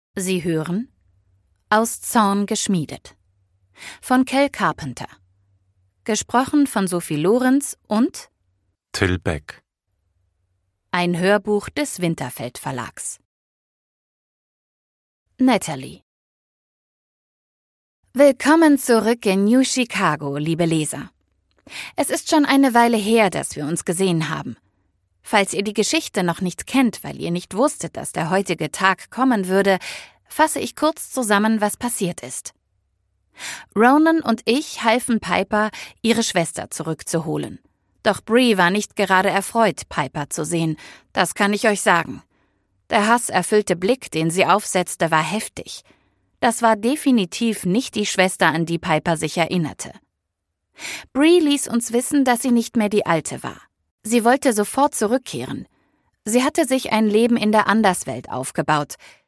Sie hören Aus Zorn geschmiedet von Kel Carpenter. Gesprochen von Sophie Lorenz und Till Beck. Ein Hörbuch des Winterfeld Verlags. Natalie. Willkommen zurück in New Chicago, liebe Leser. Es ist schon eine Weile her, dass wir uns gesehen haben. Falls ihr die Geschichte noch nicht kennt, weil ihr nicht wusstet, dass der heutige Tag kommen würde, fasse ich kurz zusammen, was passiert ist. Ronan und ich halfen Piper, ihre Schwester zurückzuholen. Doch Bree war nicht gerade erfreut, Piper zu sehen, das kann ich euch sagen. Der hasserfüllte Blick, den sie aufsetzte, war heftig. Das war definitiv nicht die Schwester, an die Piper sich erinnerte. Bree ließ uns wissen, dass sie nicht mehr die Alte war. Sie wollte sofort zurückkehren. Sie hatte sich ein Leben in der Anderswelt aufgebaut,